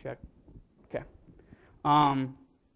check. Okay. I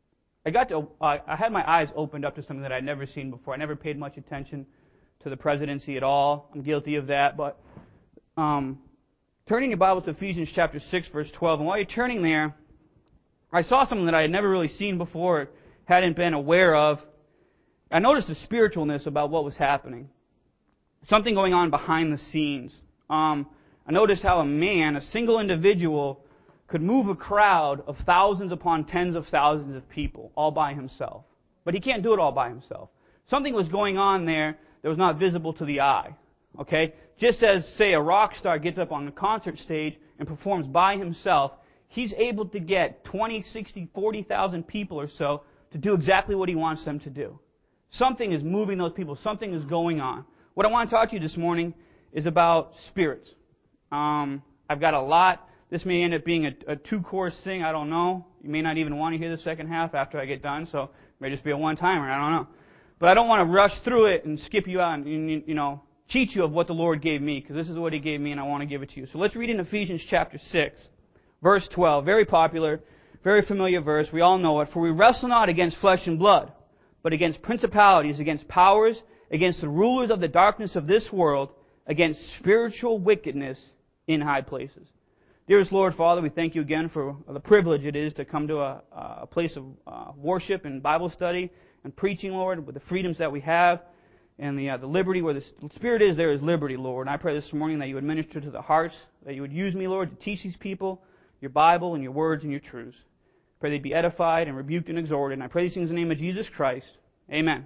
had my eyes opened up to something that I'd never seen before. I never paid much attention to the presidency at all. I'm guilty of that. But turning your Bible to Ephesians chapter 6, verse 12, and while you're turning there, I saw something that I had never really seen before, hadn't been aware of. I noticed the spiritualness about what was happening. Something going on behind the scenes. I noticed how a single individual, could move a crowd of thousands upon tens of thousands of people all by himself. But he can't do it all by himself. Something was going on there that was not visible to the eye. Okay? Just as, say, a rock star gets up on the concert stage and performs by himself, he's able to get 20, 60, 40,000 people or so to do exactly what he wants them to do. Something is moving those people. Something is going on. What I want to talk to you this morning is about spirits. I've got a lot. This may end up being a two-course thing. I don't know. You may not even want to hear the second half after I get done, so it may just be a one-timer. I don't know. But I don't want to rush through it and skip you out and cheat you of what the Lord gave me, because this is what He gave me and I want to give it to you. So let's read in Ephesians chapter 6, verse 12. Very popular, very familiar verse. We all know it. For we wrestle not against flesh and blood, but against principalities, against powers, against the rulers of the darkness of this world, against spiritual wickedness in high places. Dearest Lord, Father, we thank you again for the privilege it is to come to a place of worship and Bible study and preaching, Lord, with the freedoms that we have and the liberty. Where the Spirit is, there is liberty, Lord. And I pray this morning that you would minister to the hearts, that you would use me, Lord, to teach these people your Bible and your words and your truths. I pray they'd be edified and rebuked and exhorted. And I pray these things in the name of Jesus Christ. Amen.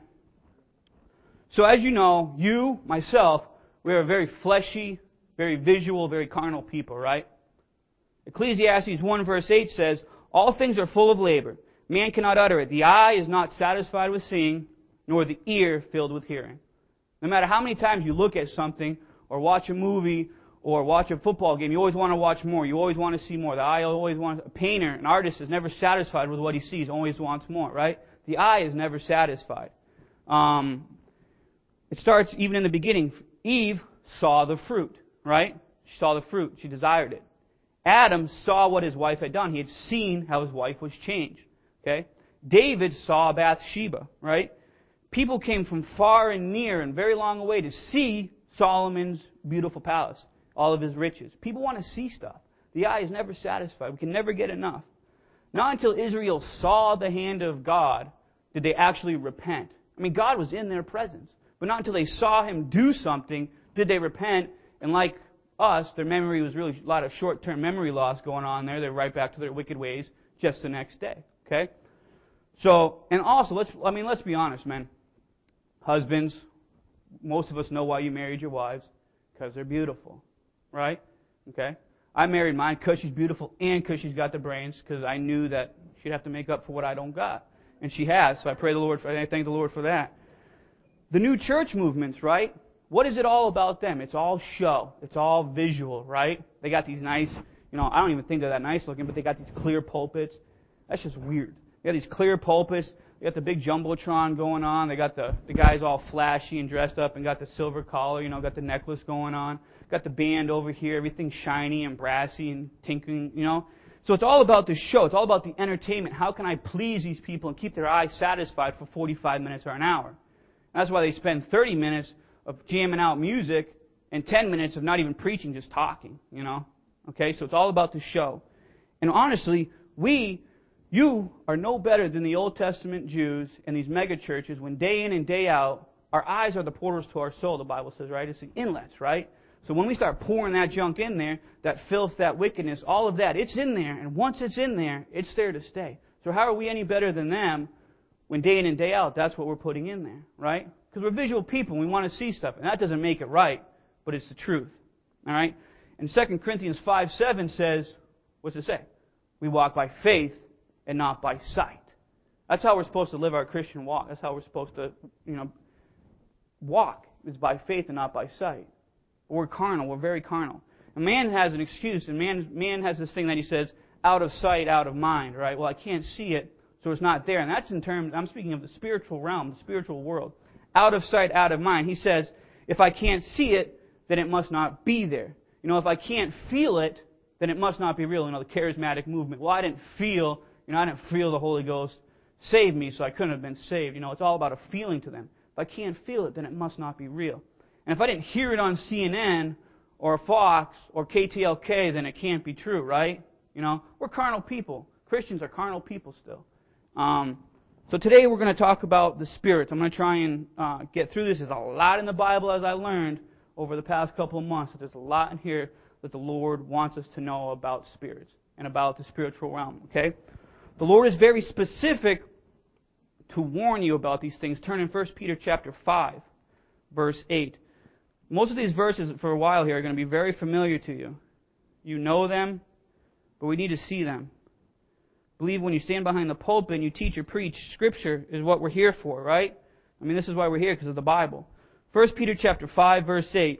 So as you know, you, myself, we are a very fleshy, very visual, very carnal people, right? Ecclesiastes 1 verse 8 says, all things are full of labor. Man cannot utter it. The eye is not satisfied with seeing, nor the ear filled with hearing. No matter how many times you look at something, or watch a movie, or watch a football game, you always want to watch more. You always want to see more. The eye always wants... A painter, an artist is never satisfied with what he sees, always wants more, right? The eye is never satisfied. It starts even in the beginning. Eve saw the fruit, right? She saw the fruit. She desired it. Adam saw what his wife had done. He had seen how his wife was changed. Okay? David saw Bathsheba, right? People came from far and near and very long away to see Solomon's beautiful palace, all of his riches. People want to see stuff. The eye is never satisfied. We can never get enough. Not until Israel saw the hand of God did they actually repent. I mean, God was in their presence. But not until they saw Him do something did they repent. And like us, their memory was really a lot of short-term memory loss going on there. They're right back to their wicked ways just the next day. Okay? So, and also, let's be honest, man. Husbands, most of us know why you married your wives. Because they're beautiful. Right? Okay? I married mine because she's beautiful and because she's got the brains, because I knew that she'd have to make up for what I don't got. And she has, so I thank the Lord for that. The new church movements, right? What is it all about them? It's all show. It's all visual, right? They got these nice, I don't even think they're that nice looking, but they got these clear pulpits. That's just weird. They got these clear pulpits. They got the big jumbotron going on. They got the guys all flashy and dressed up and got the silver collar, got the necklace going on. Got the band over here, everything shiny and brassy and tinkling, So it's all about the show. It's all about the entertainment. How can I please these people and keep their eyes satisfied for 45 minutes or an hour? That's why they spend 30 minutes of jamming out music and 10 minutes of not even preaching, just talking, Okay, so it's all about the show. And honestly, you are no better than the Old Testament Jews and these mega churches when day in and day out, our eyes are the portals to our soul, the Bible says, right? It's the inlets, right? So when we start pouring that junk in there, that filth, that wickedness, all of that, it's in there. And once it's in there, it's there to stay. So how are we any better than them when day in and day out, that's what we're putting in there, right? Because we're visual people and we want to see stuff. And that doesn't make it right, but it's the truth. All right? And 2 Corinthians 5:7 says, what's it say? We walk by faith and not by sight. That's how we're supposed to live our Christian walk. That's how we're supposed to, walk. It's by faith and not by sight. We're carnal. We're very carnal. And man has an excuse, and man has this thing that he says, out of sight, out of mind, right? Well, I can't see it, so it's not there. And that's in terms, I'm speaking of the spiritual realm, the spiritual world. Out of sight, out of mind. He says, if I can't see it, then it must not be there. If I can't feel it, then it must not be real. The charismatic movement. Well, I didn't feel the Holy Ghost save me, so I couldn't have been saved. It's all about a feeling to them. If I can't feel it, then it must not be real. And if I didn't hear it on CNN or Fox or KTLK, then it can't be true, right? We're carnal people. Christians are carnal people still. So today we're going to talk about the spirits. I'm going to try and get through this. There's a lot in the Bible, as I learned over the past couple of months. There's a lot in here that the Lord wants us to know about spirits and about the spiritual realm. Okay? The Lord is very specific to warn you about these things. Turn in 1 Peter chapter 5, verse 8. Most of these verses for a while here are going to be very familiar to you. You know them, but we need to see them. I believe when you stand behind the pulpit and you teach or preach, Scripture is what we're here for, right? This is why we're here, because of the Bible. 1 Peter chapter 5, verse 8.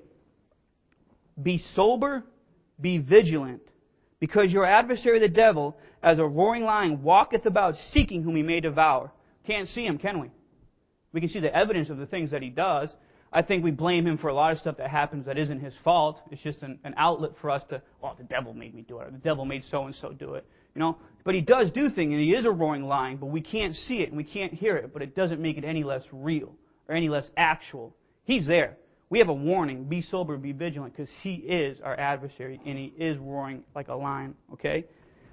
Be sober, be vigilant, because your adversary the devil, as a roaring lion, walketh about seeking whom he may devour. Can't see him, can we? We can see the evidence of the things that he does. I think we blame him for a lot of stuff that happens that isn't his fault. It's just an outlet for us to, the devil made me do it, or the devil made so-and-so do it. But he does do things, and he is a roaring lion, but we can't see it and we can't hear it, but it doesn't make it any less real or any less actual. He's there. We have a warning, be sober, be vigilant, because he is our adversary, and he is roaring like a lion, okay?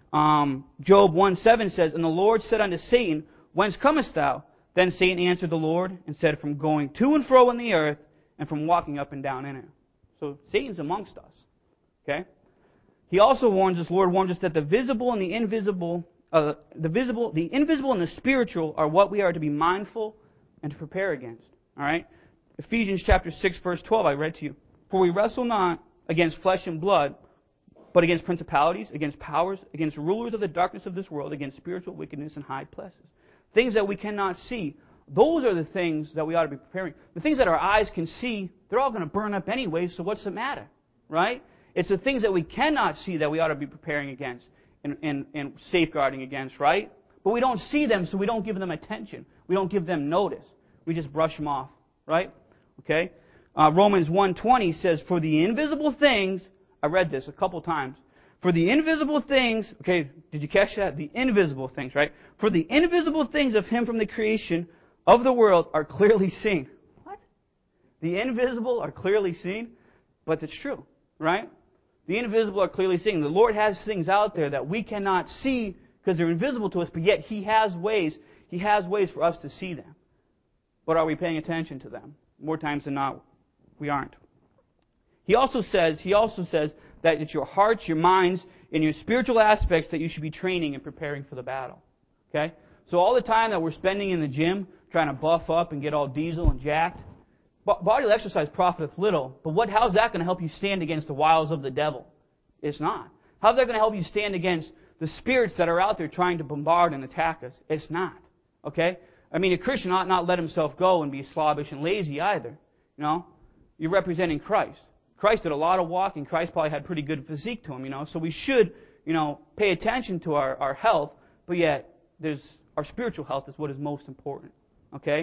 Job 1:7 says, And the Lord said unto Satan, Whence comest thou? Then Satan answered the Lord and said, From going to and fro in the earth, and from walking up and down in it. So Satan's amongst us, okay? He also warns us, Lord warns us that the visible and the invisible, the invisible and the spiritual are what we are to be mindful and to prepare against. All right? Ephesians chapter 6, verse 12, I read to you. For we wrestle not against flesh and blood, but against principalities, against powers, against rulers of the darkness of this world, against spiritual wickedness in high places. Things that we cannot see. Those are the things that we ought to be preparing. The things that our eyes can see, they're all going to burn up anyway, so what's the matter? Right? It's the things that we cannot see that we ought to be preparing against and safeguarding against, right? But we don't see them, so we don't give them attention. We don't give them notice. We just brush them off, right? Okay? Romans 1:20 says, For the invisible things, I read this a couple times, for the invisible things, okay, did you catch that? The invisible things, right? For the invisible things of Him from the creation of the world are clearly seen. What? The invisible are clearly seen? But it's true, right? The invisible are clearly seen. The Lord has things out there that we cannot see because they're invisible to us, but yet He has ways for us to see them. But are we paying attention to them? More times than not, we aren't. He also says that it's your hearts, your minds, and your spiritual aspects that you should be training and preparing for the battle. Okay? So all the time that we're spending in the gym trying to buff up and get all diesel and jacked, bodily exercise profiteth little, but how's that going to help you stand against the wiles of the devil? It's not. How's that going to help you stand against the spirits that are out there trying to bombard and attack us? It's not. Okay? A Christian ought not let himself go and be slobbish and lazy either. You're representing Christ. Christ did a lot of walking. Christ probably had pretty good physique to him, So we should, pay attention to our health, but yet our spiritual health is what is most important. Okay?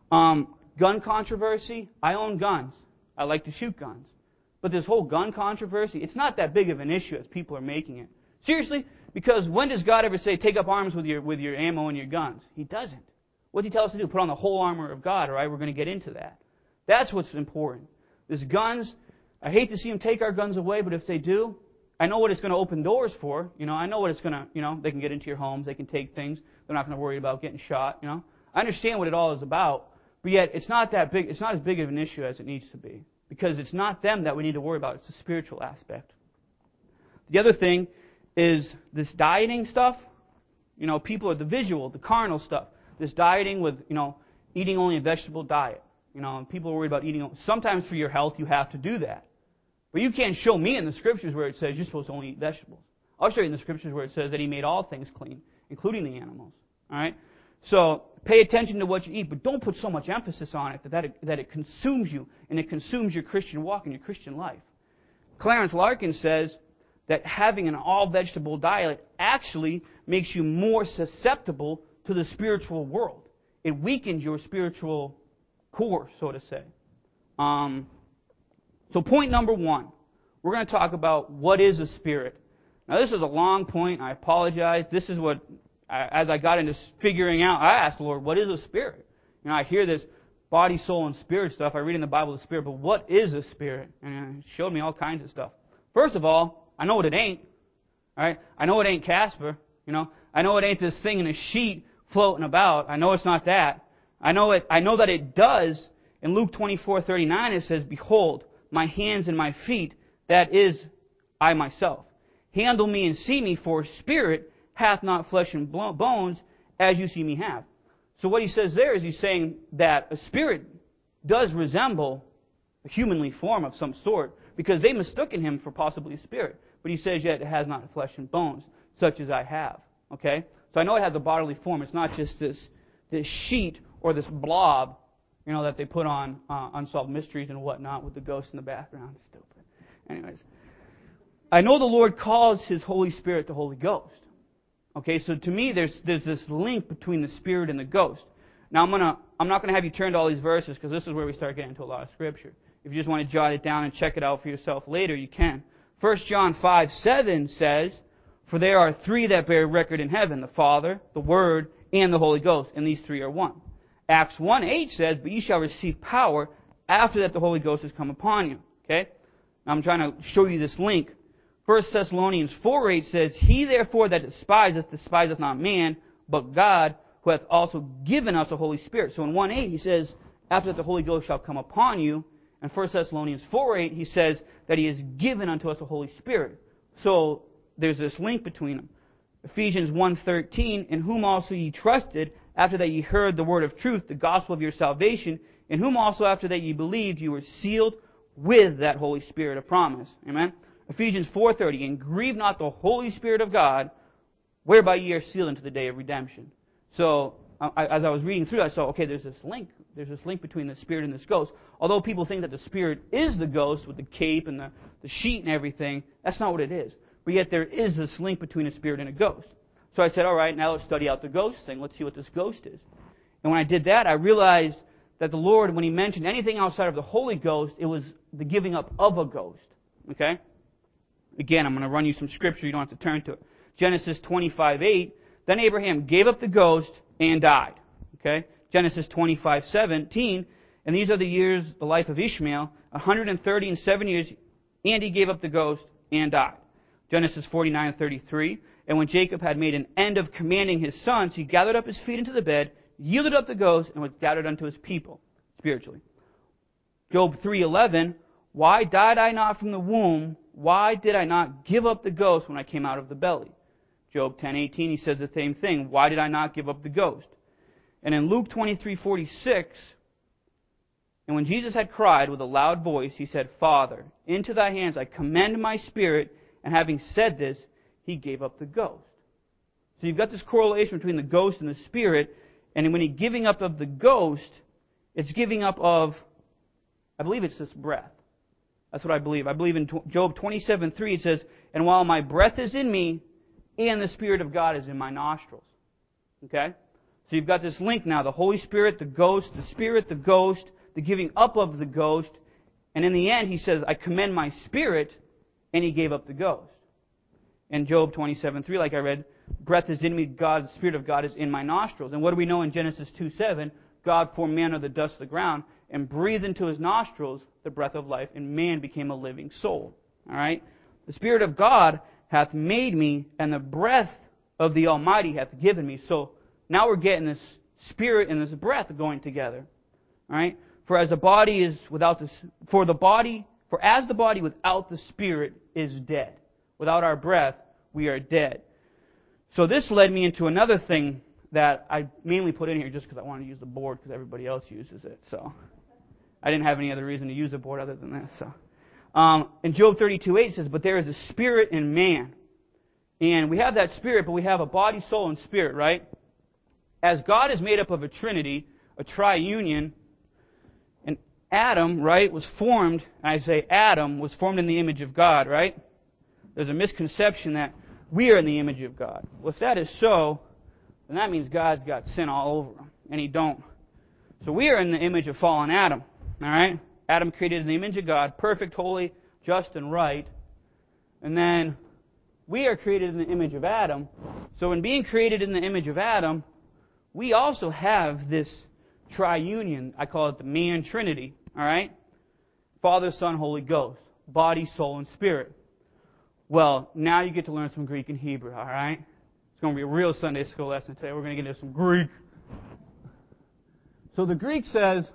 Gun controversy, I own guns. I like to shoot guns. But this whole gun controversy, it's not that big of an issue as people are making it. Seriously, because when does God ever say, take up arms with your ammo and your guns? He doesn't. What does He tell us to do? Put on the whole armor of God, all right? We're going to get into that. That's what's important. These guns, I hate to see them take our guns away, but if they do, I know what it's going to open doors for. I know what it's going to, they can get into your homes, they can take things. They're not going to worry about getting shot, I understand what it all is about. But yet, it's not that big. It's not as big of an issue as it needs to be. Because it's not them that we need to worry about. It's the spiritual aspect. The other thing is this dieting stuff. People are the visual, the carnal stuff. This dieting with, eating only a vegetable diet. And people are worried about eating. Sometimes for your health, you have to do that. But you can't show me in the Scriptures where it says you're supposed to only eat vegetables. I'll show you in the Scriptures where it says that He made all things clean, including the animals. All right? So pay attention to what you eat, but don't put so much emphasis on it that it consumes you and it consumes your Christian walk and your Christian life. Clarence Larkin says that having an all-vegetable diet actually makes you more susceptible to the spiritual world. It weakens your spiritual core, so to say. So point number one, we're going to talk about what is a spirit. Now, this is a long point. I apologize. This is what, as I got into figuring out, I asked the Lord, what is a spirit? I hear this body, soul, and spirit stuff. I read in the Bible the spirit, but what is a spirit? And it showed me all kinds of stuff. First of all, I know what it ain't. All right? I know it ain't Casper. I know it ain't this thing in a sheet floating about. I know it's not that. I know that it does. In Luke 24:39, it says, "Behold, my hands and my feet, that is I myself. Handle me and see me, for spirit hath not flesh and bones, as you see me have." So what he says there is he's saying that a spirit does resemble a humanly form of some sort, because they mistook him for possibly a spirit. But he says, yet it has not flesh and bones, such as I have. Okay? So I know it has a bodily form. It's not just this sheet or this blob, that they put on Unsolved Mysteries and whatnot with the ghost in the background. Stupid. Anyways. I know the Lord calls His Holy Spirit the Holy Ghost. Okay, so to me, there's this link between the Spirit and the Ghost. Now, I'm not going to have you turn to all these verses, because this is where we start getting into a lot of Scripture. If you just want to jot it down and check it out for yourself later, you can. 1 John 5:7 says, "For there are three that bear record in heaven, the Father, the Word, and the Holy Ghost, and these three are one." Acts 1:8 says, "But ye shall receive power after that the Holy Ghost has come upon you." Okay? Now I'm trying to show you this link. 1 Thessalonians 4:8 says, "He therefore that despiseth not man, but God, who hath also given us a Holy Spirit." So in 1:8 he says, "After that the Holy Ghost shall come upon you." And 1 Thessalonians 4:8 he says that He has given unto us the Holy Spirit. So there's this link between them. Ephesians 1:13, "In whom also ye trusted, after that ye heard the word of truth, the gospel of your salvation, in whom also after that ye believed, you were sealed with that Holy Spirit of promise." Amen? Ephesians 4:30, "And grieve not the Holy Spirit of God, whereby ye are sealed unto the day of redemption." So, as I was reading through, I saw, okay, there's this link. There's this link between the Spirit and this ghost. Although people think that the Spirit is the ghost with the cape and the sheet and everything, that's not what it is. But yet there is this link between a Spirit and a ghost. So I said, all right, now let's study out the ghost thing. Let's see what this ghost is. And when I did that, I realized that the Lord, when He mentioned anything outside of the Holy Ghost, it was the giving up of a ghost. Okay? Again, I'm going to run you some scripture. You don't have to turn to it. Genesis 25:8. "Then Abraham gave up the ghost and died." Okay? Genesis 25:17. "And these are the years, the life of Ishmael, 137 years, and he gave up the ghost and died." Genesis 49:33. "And when Jacob had made an end of commanding his sons, he gathered up his feet into the bed, yielded up the ghost, and was gathered unto his people," spiritually. Job 3:11. "Why died I not from the womb? Why did I not give up the ghost when I came out of the belly?" Job 10:18, he says the same thing. "Why did I not give up the ghost?" And in Luke 23:46, "And when Jesus had cried with a loud voice, He said, Father, into Thy hands I commend my spirit. And having said this, He gave up the ghost." So you've got this correlation between the ghost and the spirit. And when He's giving up of the ghost, it's giving up of, I believe it's this breath. That's what I believe. I believe in Job 27:3 it says, "And while my breath is in me, and the Spirit of God is in my nostrils." Okay? So you've got this link now. The Holy Spirit, the ghost, the Spirit, the ghost, the giving up of the ghost. And in the end, He says, "I commend my spirit," and He gave up the ghost. In Job 27:3, like I read, "Breath is in me, God, the Spirit of God is in my nostrils." And what do we know in Genesis 2:7? God formed man of the dust of the ground and breathed into his nostrils the breath of life, and man became a living soul. All right? "The Spirit of God hath made me, and the breath of the Almighty hath given me." So now we're getting this spirit and this breath going together. All right? For as the body without the spirit is dead. Without our breath, we are dead. So this led me into another thing that I mainly put in here just because I wanted to use the board because everybody else uses it. So I didn't have any other reason to use the board other than this. So in Job 32:8 says, "But there is a spirit in man." And we have that spirit, but we have a body, soul, and spirit, right? As God is made up of a trinity, a triunion, and Adam, right, was formed, and I say Adam was formed in the image of God, right? There's a misconception that we are in the image of God. Well, if that is so, then that means God's got sin all over Him, and He don't. So we are in the image of fallen Adam, all right? Adam created in the image of God, perfect, holy, just, and right. And then we are created in the image of Adam. So in being created in the image of Adam, we also have this triunion. I call it the man trinity. All right? Father, Son, Holy Ghost. Body, soul, and spirit. Well, now you get to learn some Greek and Hebrew. All right? It's going to be a real Sunday school lesson today. We're going to get into some Greek. So the Greek says,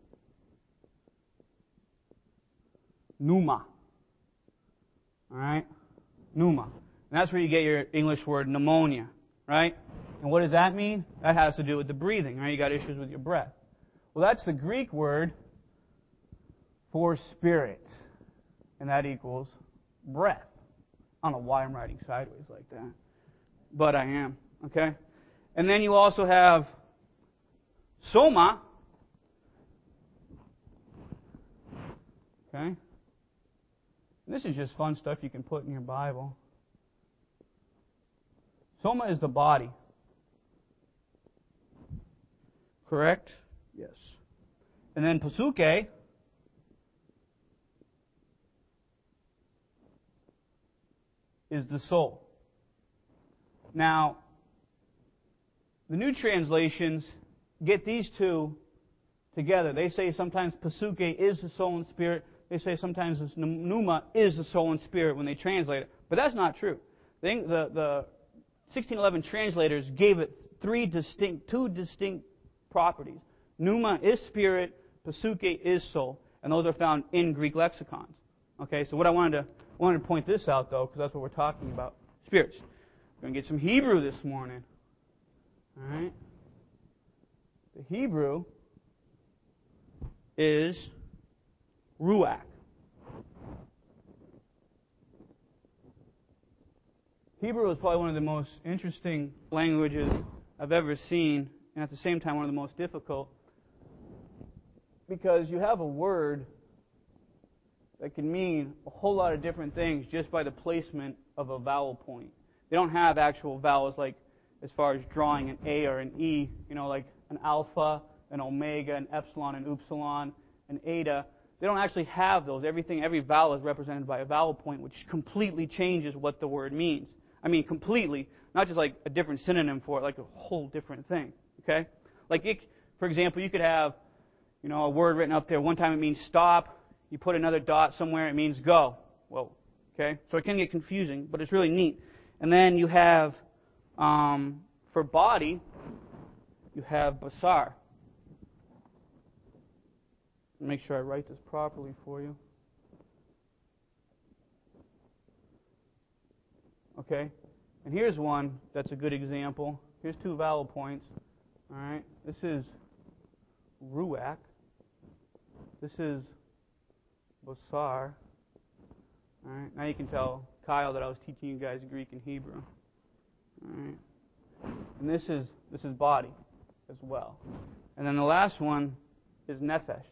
pneuma. All right? Pneuma. And that's where you get your English word pneumonia. Right? And what does that mean? That has to do with the breathing. Right? You got issues with your breath. Well, that's the Greek word for spirit. And that equals breath. I don't know why I'm writing sideways like that. But I am. Okay? And then you also have soma. Okay? And this is just fun stuff you can put in your Bible. Soma is the body. Correct? Yes. And then pasuke is the soul. Now, the new translations get these two together. They say sometimes pasuke is the soul and spirit. They say sometimes pneuma is the soul and spirit when they translate it. But that's not true. The 1611 translators gave it two distinct properties. Pneuma is spirit, pasuke is soul, and those are found in Greek lexicons. Okay, so what I wanted to point this out though, because that's what we're talking about. Spirits. We're going to get some Hebrew this morning. All right. The Hebrew is ruach. Hebrew is probably one of the most interesting languages I've ever seen, and at the same time one of the most difficult, because you have a word that can mean a whole lot of different things just by the placement of a vowel point. They don't have actual vowels like as far as drawing an A or an E, like an alpha, an omega, an epsilon, an upsilon, an eta. They don't actually have those. Every vowel is represented by a vowel point, which completely changes what the word means. I mean, completely. Not just like a different synonym for it, like a whole different thing. Okay? For example, you could have, a word written up there. One time it means stop. You put another dot somewhere, it means go. Whoa. Okay? So it can get confusing, but it's really neat. And then you have, for body, you have basar. Make sure I write this properly for you. Okay? And here's one that's a good example. Here's two vowel points. All right? This is ruach. This is basar. All right? Now you can tell Kyle that I was teaching you guys Greek and Hebrew. All right? And this is body as well. And then the last one is nephesh.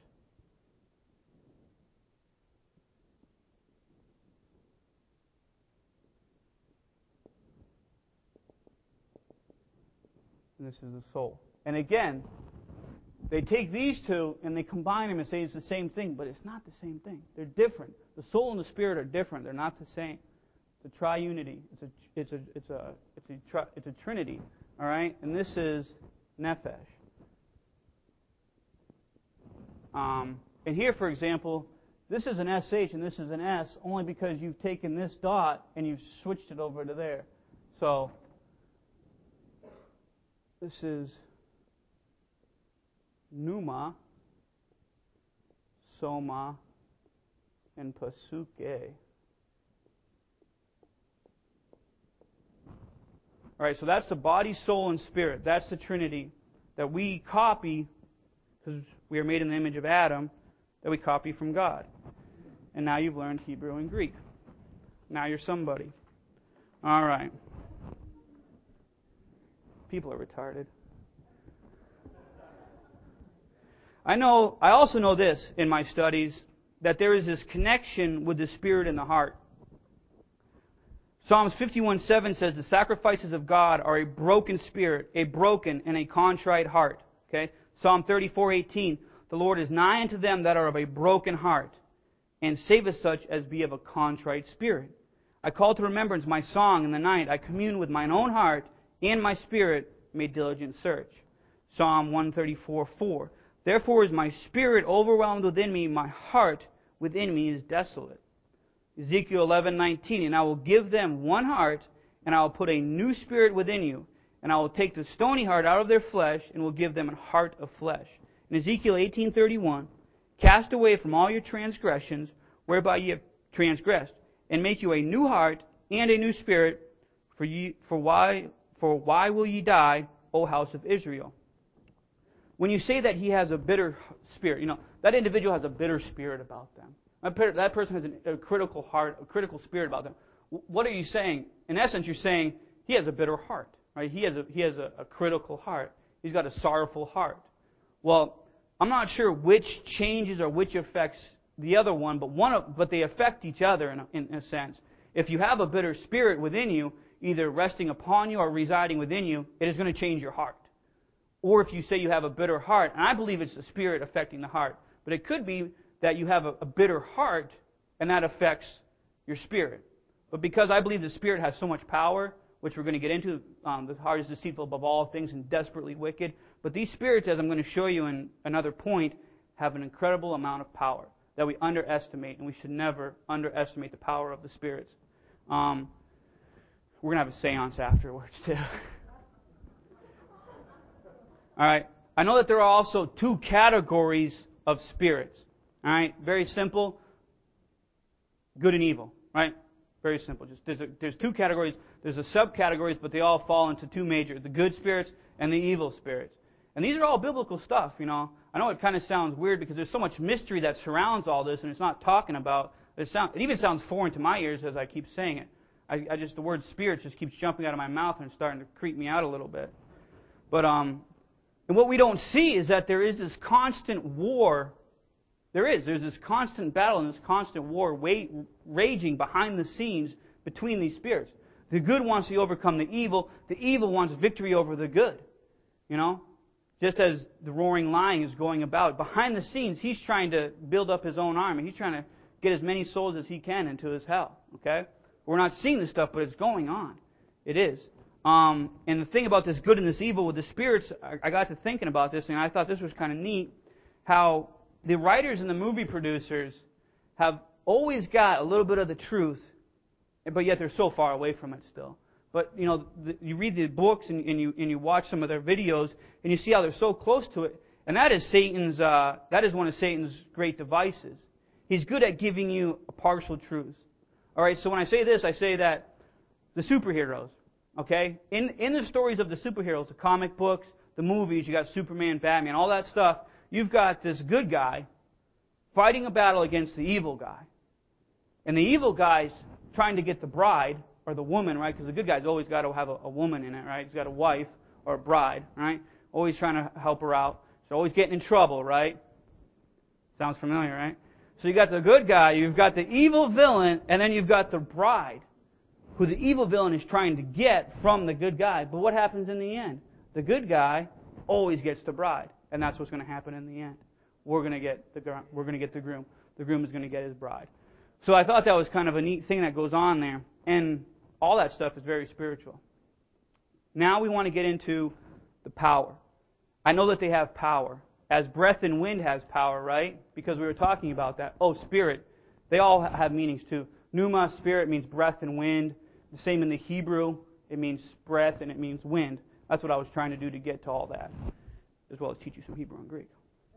And this is the soul. And again, they take these two and they combine them and say it's the same thing, but it's not the same thing. They're different. The soul and the spirit are different. They're not the same. The triunity. It's a trinity. All right. And this is nephesh. And here, for example, this is an SH and this is an S only because you've taken this dot and you've switched it over to there. So this is pneuma, soma, and pasuke. All right, so that's the body, soul, and spirit. That's the Trinity that we copy, because we are made in the image of Adam, that we copy from God. And now you've learned Hebrew and Greek. Now you're somebody. All right. People are retarded. I also know this in my studies, that there is this connection with the spirit and the heart. Psalms 51:7 says, the sacrifices of God are a broken spirit, a broken and a contrite heart. Okay? Psalm 34:18, the Lord is nigh unto them that are of a broken heart, and saveth such as be of a contrite spirit. I call to remembrance my song in the night. I commune with mine own heart, and my spirit made diligent search. Psalm 134:4. Therefore is my spirit overwhelmed within me, my heart within me is desolate. Ezekiel 11:19. And I will give them one heart, and I will put a new spirit within you, and I will take the stony heart out of their flesh, and will give them a heart of flesh. In Ezekiel 18:31. Cast away from all your transgressions, whereby ye have transgressed, and make you a new heart and a new spirit. For why will ye die, O house of Israel? When you say that he has a bitter spirit, that individual has a bitter spirit about them. That person has a critical heart, a critical spirit about them. What are you saying? In essence, you're saying he has a bitter heart, right? He has a critical heart. He's got a sorrowful heart. Well, I'm not sure which changes or which affects the other one, but they affect each other in a sense. If you have a bitter spirit within you, either resting upon you or residing within you, it is going to change your heart. Or if you say you have a bitter heart, and I believe it's the spirit affecting the heart, but it could be that you have a bitter heart and that affects your spirit. But because I believe the spirit has so much power, which we're going to get into, the heart is deceitful above all things and desperately wicked. But these spirits, as I'm going to show you in another point, have an incredible amount of power that we underestimate, and we should never underestimate the power of the spirits. We're going to have a seance afterwards, too. All right. I know that there are also two categories of spirits. All right. Very simple. Good and evil. Right? Very simple. There's two categories. There's a subcategories, but they all fall into two major: the good spirits and the evil spirits. And these are all biblical stuff. I know it kind of sounds weird because there's so much mystery that surrounds all this, and it's not talking about. It even sounds foreign to my ears as I keep saying it. The word spirit just keeps jumping out of my mouth and it's starting to creep me out a little bit. But and what we don't see is that there is this constant war. There's this constant battle and this constant war raging behind the scenes between these spirits. The good wants to overcome the evil wants victory over the good. Just as the roaring lion is going about. Behind the scenes, he's trying to build up his own army. He's trying to get as many souls as he can into his hell. Okay? We're not seeing this stuff, but it's going on. It is. And the thing about this good and this evil with the spirits, I got to thinking about this, and I thought this was kind of neat, how the writers and the movie producers have always got a little bit of the truth, but yet they're so far away from it still. But, you read the books and you watch some of their videos, and you see how they're so close to it. And that is one of Satan's great devices. He's good at giving you a partial truth. All right, so when I say this, I say that the superheroes, okay? In the stories of the superheroes, the comic books, the movies, you got Superman, Batman, all that stuff, you've got this good guy fighting a battle against the evil guy. And the evil guy's trying to get the bride, or the woman, right? Because the good guy's always got to have a woman in it, right? He's got a wife or a bride, right? Always trying to help her out. She's always getting in trouble, right? Sounds familiar, right? So you got the good guy, you've got the evil villain, and then you've got the bride, who the evil villain is trying to get from the good guy. But what happens in the end? The good guy always gets the bride, and that's what's going to happen in the end. We're going to get the groom. The groom is going to get his bride. So I thought that was kind of a neat thing that goes on there. And all that stuff is very spiritual. Now we want to get into the power. I know that they have power. As breath and wind has power, right? Because we were talking about that. Oh, spirit. They all have meanings too. Pneuma, spirit, means breath and wind. The same in the Hebrew. It means breath and it means wind. That's what I was trying to do to get to all that. As well as teach you some Hebrew and Greek.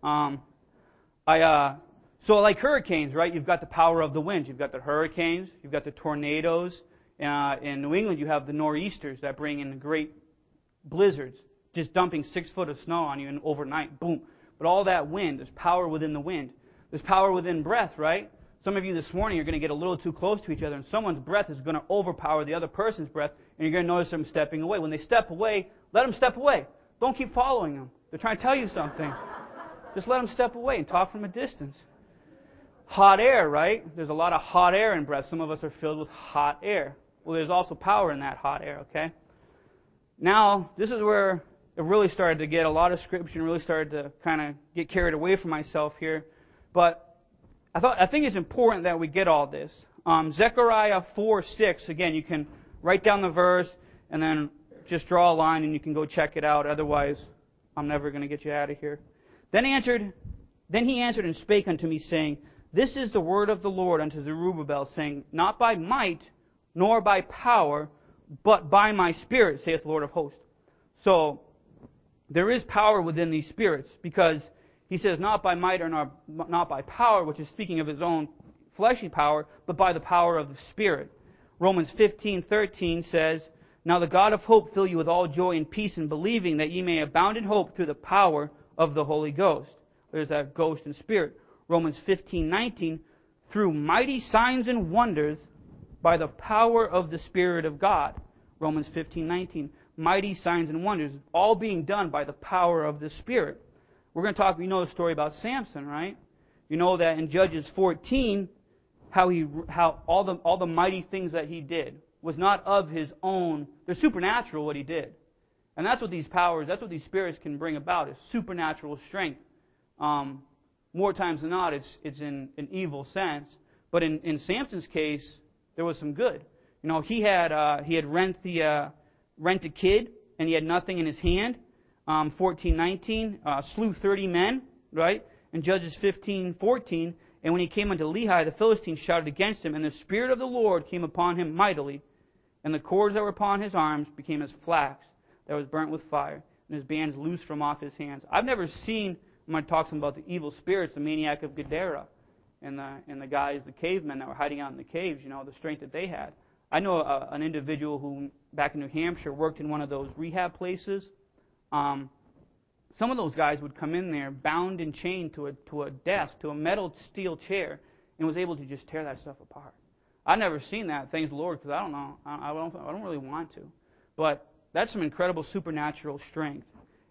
So like hurricanes, right? You've got the power of the wind. You've got the hurricanes. You've got the tornadoes. In New England, you have the nor'easters that bring in great blizzards, just dumping 6 foot of snow on you and overnight, boom. But all that wind, there's power within the wind. There's power within breath, right? Some of you this morning are going to get a little too close to each other, and someone's breath is going to overpower the other person's breath, and you're going to notice them stepping away. When they step away, let them step away. Don't keep following them. They're trying to tell you something. Just let them step away and talk from a distance. Hot air, right? There's a lot of hot air in breath. Some of us are filled with hot air. Well, there's also power in that hot air, okay? Now, this is where it really started to get a lot of scripture and really started to kind of get carried away from myself here. But I think it's important that we get all this. Zechariah 4:6. Again, you can write down the verse and then just draw a line and you can go check it out. Otherwise, I'm never going to get you out of here. Then he answered and spake unto me, saying, This is the word of the Lord unto Zerubbabel, saying, Not by might, nor by power, but by my Spirit, saith the Lord of hosts. So, there is power within these spirits, because he says, not by might or not by power, which is speaking of his own fleshy power, but by the power of the Spirit. Romans 15:13 says, Now the God of hope fill you with all joy and peace in believing, that ye may abound in hope through the power of the Holy Ghost. There's that ghost and spirit. Romans 15:19, through mighty signs and wonders by the power of the Spirit of God. Romans 15:19, mighty signs and wonders, all being done by the power of the Spirit. We're going to talk, you know the story about Samson, right? You know that in Judges 14, how all the mighty things that he did was not of his own. They're supernatural what he did. And that's what these powers, that's what these spirits can bring about, is supernatural strength. More times than not, it's in an evil sense. But in Samson's case, there was some good. You know, he had rent a kid, and he had nothing in his hand. 14:19, slew 30 men, right? In Judges 15:14, and when he came unto Lehi, the Philistines shouted against him, and the Spirit of the Lord came upon him mightily, and the cords that were upon his arms became as flax that was burnt with fire, and his bands loosed from off his hands. I've never seen, I'm going to talk some about the evil spirits, the maniac of Gadara, and the guys, the cavemen that were hiding out in the caves, you know, the strength that they had. I know an individual who, back in New Hampshire, worked in one of those rehab places. Some of those guys would come in there bound and chained to a desk, to a metal steel chair, and was able to just tear that stuff apart. I've never seen that, thanks the Lord, because I don't know. I don't really want to. But that's some incredible supernatural strength.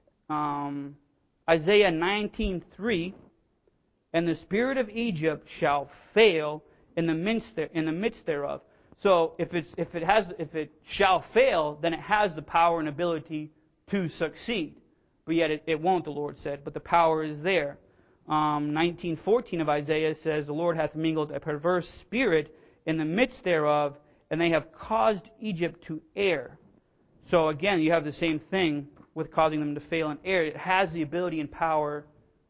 Isaiah 19:3, and the spirit of Egypt shall fail in the midst thereof. So if it shall fail, then it has the power and ability to succeed. But yet it won't, the Lord said. But the power is there. 19:14 of Isaiah says, The Lord hath mingled a perverse spirit in the midst thereof, and they have caused Egypt to err. So again, you have the same thing with causing them to fail and err. It has the ability and power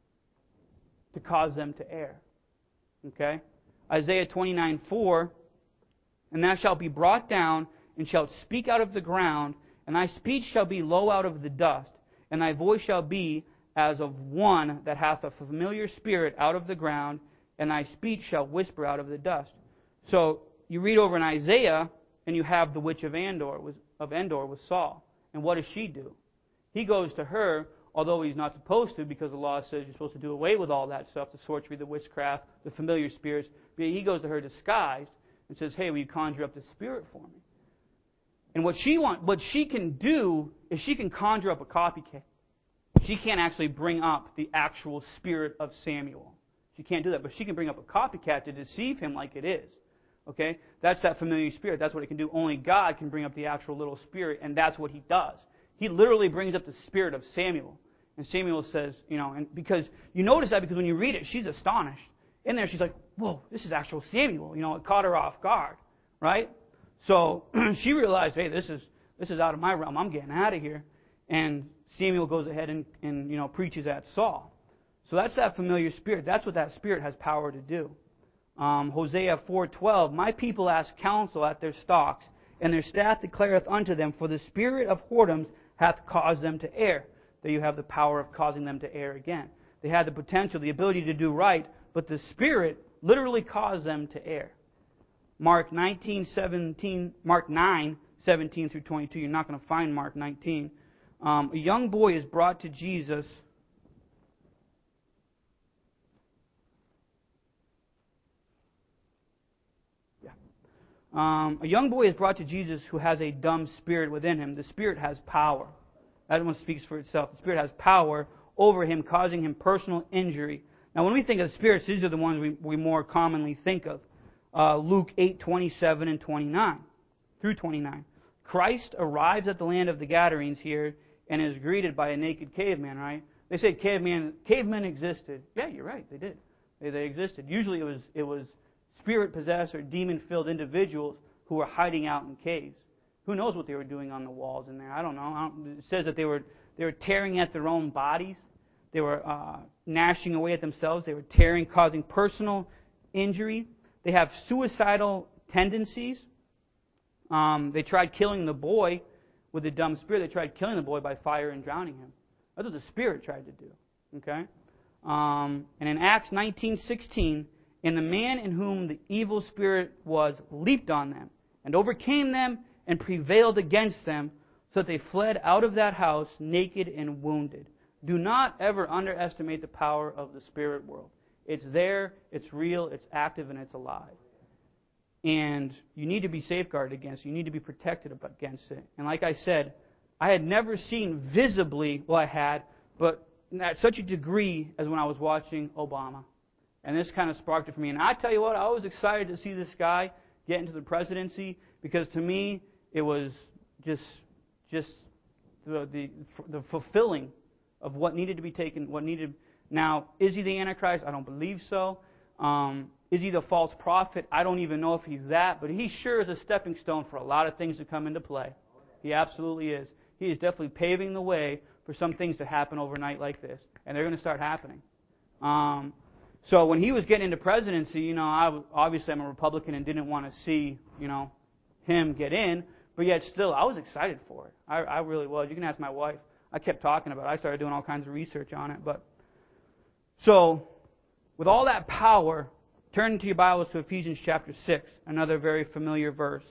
to cause them to err. Okay? Isaiah 29:4, And thou shalt be brought down, and shalt speak out of the ground, and thy speech shall be low out of the dust, and thy voice shall be as of one that hath a familiar spirit out of the ground, and thy speech shall whisper out of the dust. So you read over in Isaiah, and you have the witch of Endor with Saul. And what does she do? He goes to her, although he's not supposed to, because the law says you're supposed to do away with all that stuff, the sorcery, the witchcraft, the familiar spirits. But he goes to her disguised and says, Hey, will you conjure up the spirit for me? And what she can do is she can conjure up a copycat. She can't actually bring up the actual spirit of Samuel. She can't do that, but she can bring up a copycat to deceive him like it is. Okay? That's that familiar spirit. That's what it can do. Only God can bring up the actual little spirit, and that's what he does. He literally brings up the spirit of Samuel. And Samuel says, you know, and because you notice that because when you read it, she's astonished. In there, she's like, whoa, this is actual Samuel. You know, it caught her off guard, right? So she realized, hey, this is out of my realm. I'm getting out of here. And Samuel goes ahead and you know, preaches at Saul. So that's that familiar spirit. That's what that spirit has power to do. Hosea 4:12, My people ask counsel at their stalks, and their staff declareth unto them, for the spirit of whoredoms hath caused them to err. There you have the power of causing them to err again. They had the potential, the ability to do right, but the spirit literally caused them to err. Mark 9:17 through 22. You're not going to find Mark 19. A young boy is brought to Jesus. A young boy is brought to Jesus who has a dumb spirit within him. The spirit has power. That one speaks for itself. The spirit has power over him, causing him personal injury. Now, when we think of spirits, these are the ones we more commonly think of. Luke 8:27 and 29 through 29. Christ arrives at the land of the Gadarenes here and is greeted by a naked caveman, right? They say cavemen existed. Yeah, you're right, they did. They existed. Usually it was spirit-possessed or demon-filled individuals who were hiding out in caves. Who knows what they were doing on the walls in there? I don't know. It says that they were tearing at their own bodies. They were gnashing away at themselves. They were tearing, causing personal injury. They have suicidal tendencies. They tried killing the boy with a dumb spirit. They tried killing the boy by fire and drowning him. That's what the spirit tried to do. Okay? And in Acts 19:16, and the man in whom the evil spirit was leaped on them and overcame them and prevailed against them, so that they fled out of that house naked and wounded. Do not ever underestimate the power of the spirit world. It's there, it's real, it's active, and it's alive. And you need to be safeguarded against it. You need to be protected against it. And like I said, I had never seen visibly, well, I had, but at such a degree as when I was watching Obama. And this kind of sparked it for me. And I tell you what, I was excited to see this guy get into the presidency, because to me, it was just the fulfilling of what needed to be taken, what needed. Now, is he the Antichrist? I don't believe so. Is he the false prophet? I don't even know if he's that, but he sure is a stepping stone for a lot of things to come into play. He absolutely is. He is definitely paving the way for some things to happen overnight like this, and they're going to start happening. So when he was getting into presidency, obviously I'm a Republican and didn't want to see, him get in, but yet still I was excited for it. I really was. You can ask my wife. I kept talking about it. I started doing all kinds of research on it. But so, with all that power, turn to your Bibles to Ephesians chapter 6, another very familiar verse.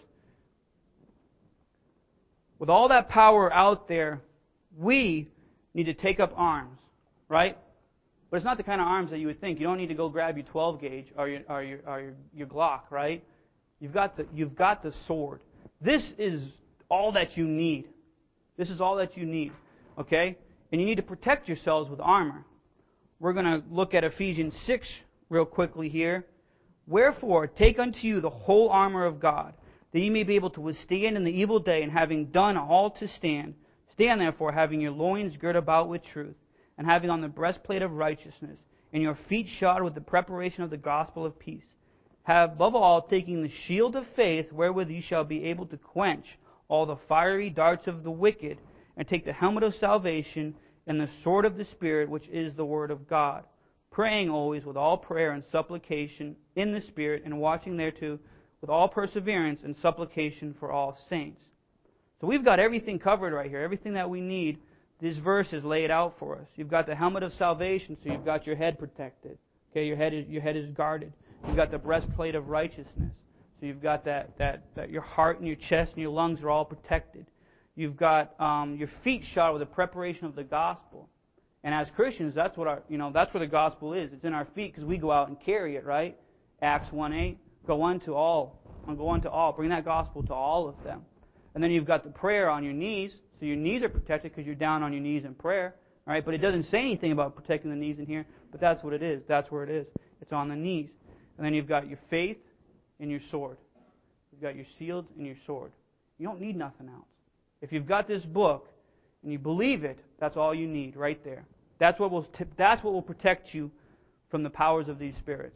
With all that power out there, we need to take up arms, right? But it's not the kind of arms that you would think. You don't need to go grab your 12 gauge or your Glock, right? You've got the sword. This is all that you need. This is all that you need, okay? And you need to protect yourselves with armor. We're going to look at Ephesians 6 real quickly here. Wherefore, take unto you the whole armor of God, that ye may be able to withstand in the evil day, and having done all to stand, stand therefore, having your loins girt about with truth, and having on the breastplate of righteousness, and your feet shod with the preparation of the gospel of peace. Have above all taking the shield of faith, wherewith ye shall be able to quench all the fiery darts of the wicked, and take the helmet of salvation and the sword of the Spirit, which is the word of God, praying always with all prayer and supplication in the Spirit, and watching thereto with all perseverance and supplication for all saints. So we've got everything covered right here, everything that we need. This verse is laid out for us. You've got the helmet of salvation, so you've got your head protected. Okay, your head is guarded. You've got the breastplate of righteousness. So you've got that your heart and your chest and your lungs are all protected. You've got your feet shod with the preparation of the gospel. And as Christians, that's what that's where the gospel is. It's in our feet because we go out and carry it, right? Acts 1:8. Go unto all. Bring that gospel to all of them. And then you've got the prayer on your knees. So your knees are protected because you're down on your knees in prayer. All right? But it doesn't say anything about protecting the knees in here. But that's what it is. That's where it is. It's on the knees. And then you've got your faith and your sword. You've got your shield and your sword. You don't need nothing else. If you've got this book and you believe it, that's all you need right there. That's what will protect you from the powers of these spirits.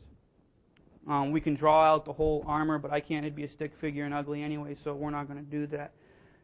We can draw out the whole armor, but I can't. It'd be a stick figure and ugly anyway, so we're not going to do that.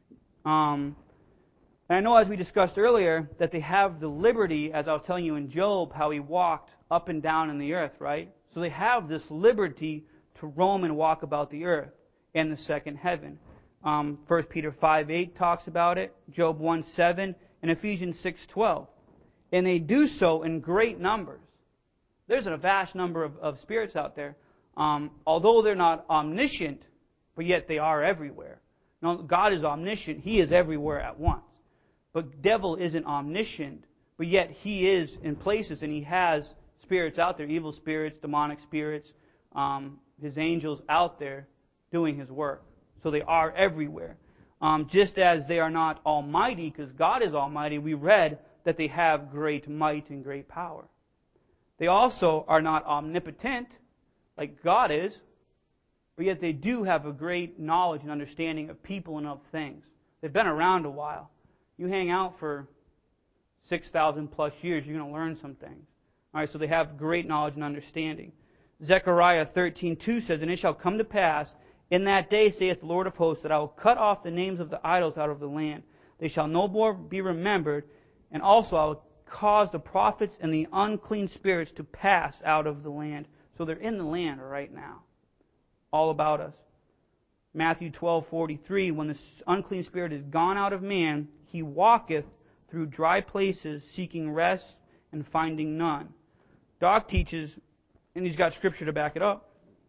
And I know, as we discussed earlier, that they have the liberty, as I was telling you in Job, how he walked up and down in the earth, right? So they have this liberty to roam and walk about the earth in the second heaven. 1 Peter 5:8 talks about it, Job 1:7, and Ephesians 6:12. And they do so in great numbers. There's a vast number of spirits out there. Although they're not omniscient, but yet they are everywhere. Now, God is omniscient. He is everywhere at once. But devil isn't omniscient, but yet he is in places, and he has spirits out there, evil spirits, demonic spirits, his angels out there doing his work. So they are everywhere. Just as they are not almighty, because God is almighty, we read that they have great might and great power. They also are not omnipotent, like God is, but yet they do have a great knowledge and understanding of people and of things. They've been around a while. You hang out for 6,000 plus years, you're going to learn some things. All right, so they have great knowledge and understanding. Zechariah 13:2 says, "And it shall come to pass in that day, saith the Lord of hosts, that I will cut off the names of the idols out of the land. They shall no more be remembered, and also I will cause the prophets and the unclean spirits to pass out of the land." So they're in the land right now, all about us. Matthew 12:43, "When the unclean spirit is gone out of man, he walketh through dry places, seeking rest and finding none." Doc teaches, and he's got scripture to back it up,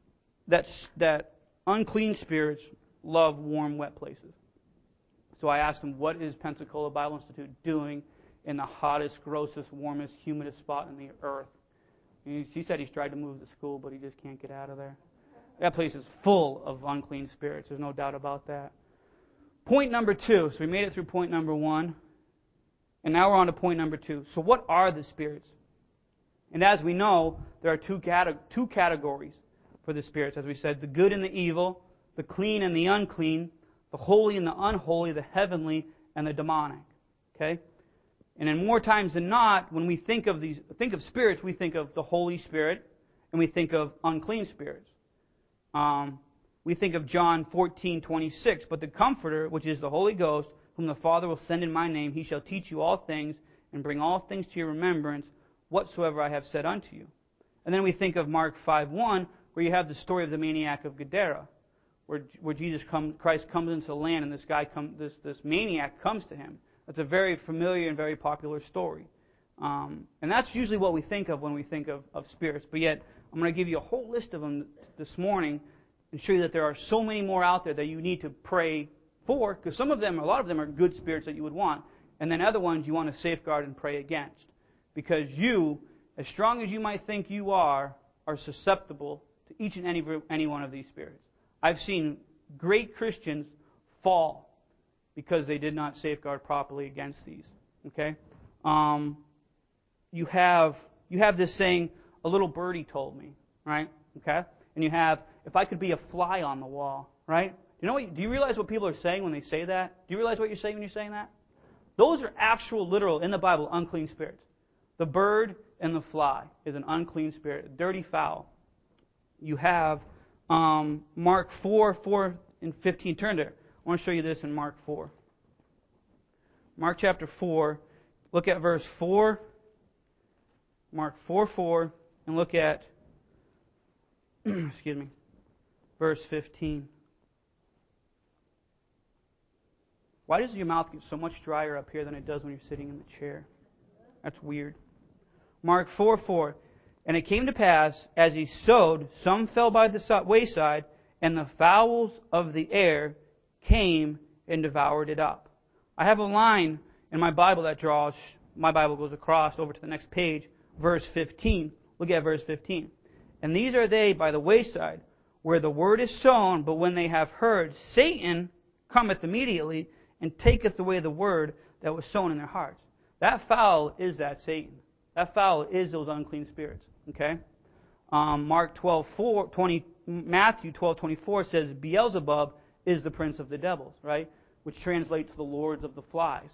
that unclean spirits love warm, wet places. So I asked him, what is Pensacola Bible Institute doing in the hottest, grossest, warmest, humidest spot on the earth? He said he's tried to move the school, but he just can't get out of there. That place is full of unclean spirits. There's no doubt about that. Point number 2. So we made it through point number 1. And now we're on to point number 2. So what are the spirits? And as we know, there are two categories for the spirits. As we said, the good and the evil, the clean and the unclean, the holy and the unholy, the heavenly and the demonic. Okay? And in more times than not, when we think of spirits, we think of the Holy Spirit and we think of unclean spirits. We think of John 14:26, "But the Comforter, which is the Holy Ghost, whom the Father will send in my name, he shall teach you all things and bring all things to your remembrance, whatsoever I have said unto you." And then we think of Mark 5:1, where you have the story of the maniac of Gadara, where Christ comes into the land and this maniac comes to him. That's a very familiar and very popular story. And that's usually what we think of when we think of spirits. But yet, I'm going to give you a whole list of them this morning and show you that there are so many more out there that you need to pray for, because a lot of them are good spirits that you would want, and then other ones you want to safeguard and pray against. Because you, as strong as you might think you are susceptible to each and any one of these spirits. I've seen great Christians fall because they did not safeguard properly against these. Okay? You have this saying, "A little birdie told me," right? Okay? And you have, "If I could be a fly on the wall," right? Do you realize what people are saying when they say that? Do you realize what you're saying when you're saying that? Those are actual, literal, in the Bible, unclean spirits. The bird and the fly is an unclean spirit, a dirty fowl. You have Mark 4 and 15. Turn there. I want to show you this in Mark 4. Mark chapter 4. Look at verse 4. Mark 4:4, and look at verse 15. Why does your mouth get so much drier up here than it does when you're sitting in the chair? That's weird. Mark 4:4, "And it came to pass, as he sowed, some fell by the wayside, and the fowls of the air came and devoured it up." I have a line in my Bible my Bible goes across over to the next page, verse 15. Look at verse 15. "And these are they by the wayside, where the word is sown, but when they have heard, Satan cometh immediately, and taketh away the word that was sown in their hearts." That fowl is that Satan. That fowl is those unclean spirits. Okay? Matthew 12:24 says, "Beelzebub is the prince of the devils," right? Which translates to the lords of the flies.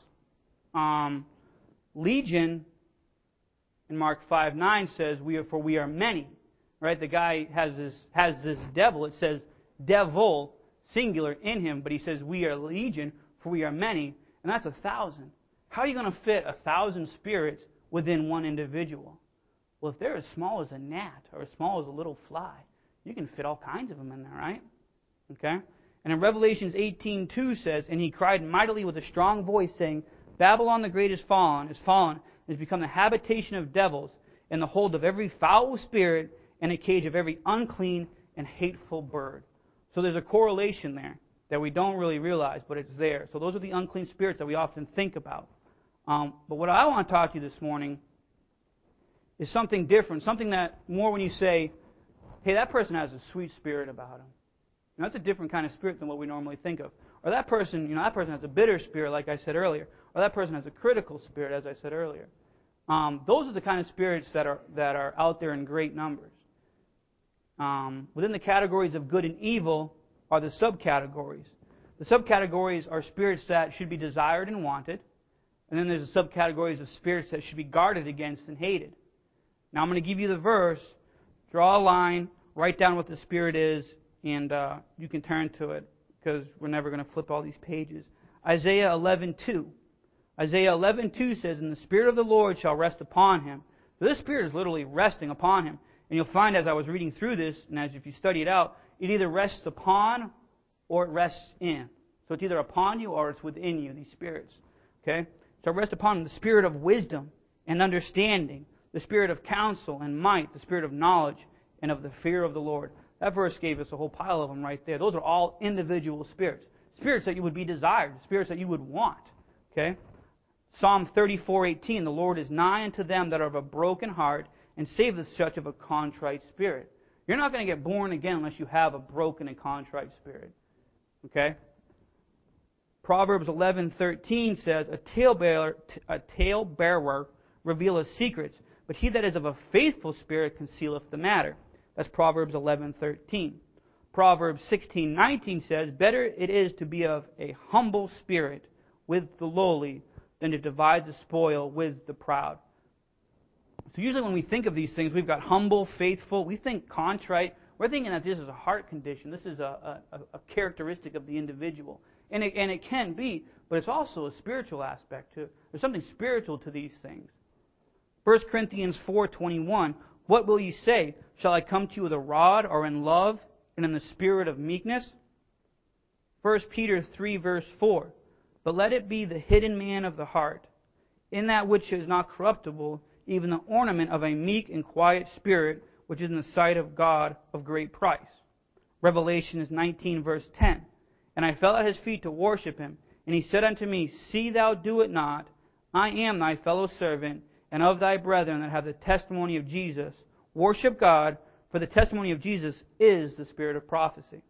Legion in Mark 5:9 says, "For we are many." Right? The guy has this devil. It says devil, singular, in him, but he says, "We are legion, for we are many," and that's 1,000. How are you going to fit 1,000 spirits within one individual? Well, if they're as small as a gnat or as small as a little fly, you can fit all kinds of them in there, right? Okay? And in Revelations 18:2 says, "And he cried mightily with a strong voice, saying, Babylon the great is fallen, and has become the habitation of devils, and the hold of every foul spirit, and a cage of every unclean and hateful bird." So there's a correlation there that we don't really realize, but it's there. So those are the unclean spirits that we often think about. But what I want to talk to you this morning is something different, something that more when you say, "Hey, that person has a sweet spirit about him." And that's a different kind of spirit than what we normally think of. Or that person has a bitter spirit, like I said earlier. Or that person has a critical spirit, as I said earlier. Those are the kind of spirits that are out there in great numbers. Within the categories of good and evil are the subcategories. The subcategories are spirits that should be desired and wanted. And then there's the subcategories of spirits that should be guarded against and hated. Now I'm going to give you the verse Draw a line, write down what the Spirit is, and you can turn to it because we're never going to flip all these pages. Isaiah 11:2. Isaiah 11:2 says, "And the Spirit of the Lord shall rest upon him." So this Spirit is literally resting upon him. And you'll find as I was reading through this, and as if you study it out, it either rests upon or it rests in. So it's either upon you or it's within you, these spirits. Okay? So rest upon the Spirit of wisdom and understanding, the Spirit of counsel and might, the Spirit of knowledge and of the fear of the Lord. That verse gave us a whole pile of them right there. Those are all individual spirits. Spirits that you would be desired. Spirits that you would want. Okay? Psalm 34:18, "The Lord is nigh unto them that are of a broken heart, and saveth such of a contrite spirit." You're not going to get born again unless you have a broken and contrite spirit. Okay? Proverbs 11:13 says, "A talebearer revealeth secrets, but he that is of a faithful spirit concealeth the matter." That's Proverbs 11:13. Proverbs 16:19 says, "Better it is to be of a humble spirit with the lowly than to divide the spoil with the proud." So usually when we think of these things, we've got humble, faithful, we think contrite. We're thinking that this is a heart condition. This is a characteristic of the individual. And it can be, but it's also a spiritual aspect too. There's something spiritual to these things. 1 Corinthians 4:21, "What will ye say? Shall I come to you with a rod, or in love, and in the spirit of meekness?" 1 Peter 3 verse 4, "But let it be the hidden man of the heart, in that which is not corruptible, even the ornament of a meek and quiet spirit, which is in the sight of God of great price." Revelation 19 verse 10, "And I fell at his feet to worship him, and he said unto me, See thou do it not. I am thy fellow servant, and of thy brethren that have the testimony of Jesus. Worship God, for the testimony of Jesus is the spirit of prophecy."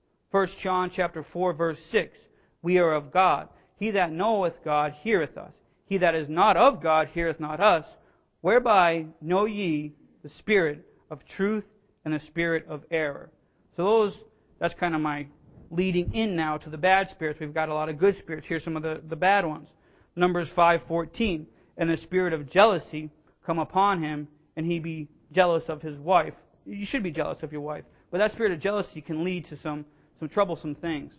1 John chapter 4 verse 6, "We are of God. He that knoweth God heareth us. He that is not of God heareth not us. Whereby know ye the spirit of truth and the spirit of error." So that's kind of my leading in now to the bad spirits. We've got a lot of good spirits. Here's some of the bad ones. Numbers 5:14, "And the spirit of jealousy come upon him, and he be jealous of his wife." You should be jealous of your wife. But that spirit of jealousy can lead to some troublesome things.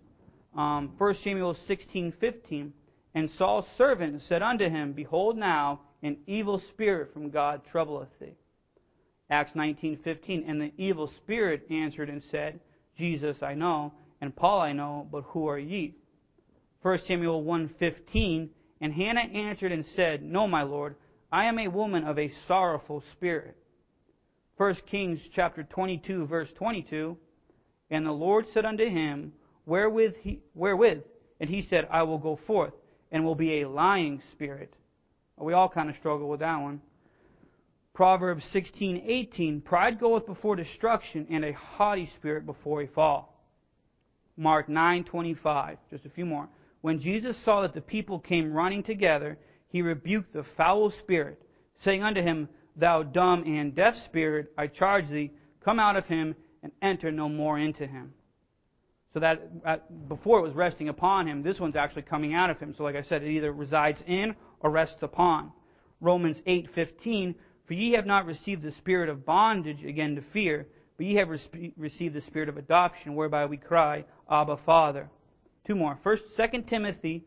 1 Samuel 16:15, "And Saul's servant said unto him, Behold now, an evil spirit from God troubleth thee." Acts 19:15, "And the evil spirit answered and said, Jesus I know, and Paul I know, but who are ye?" 1 Samuel 1:15, "And Hannah answered and said, No, my Lord, I am a woman of a sorrowful spirit." 1 Kings chapter 22, verse 22, "And the Lord said unto him, Wherewith? And he said, I will go forth, and will be a lying spirit." We all kind of struggle with that one. Proverbs 16:18, "Pride goeth before destruction, and a haughty spirit before a fall." Mark 9:25, just a few more. "When Jesus saw that the people came running together, he rebuked the foul spirit, saying unto him, Thou dumb and deaf spirit, I charge thee, come out of him, and enter no more into him." So that before it was resting upon him, this one's actually coming out of him. So like I said, it either resides in or rests upon. Romans 8:15, "For ye have not received the spirit of bondage again to fear, but ye have received the spirit of adoption, whereby we cry, Abba, Father." Two more. 2 Timothy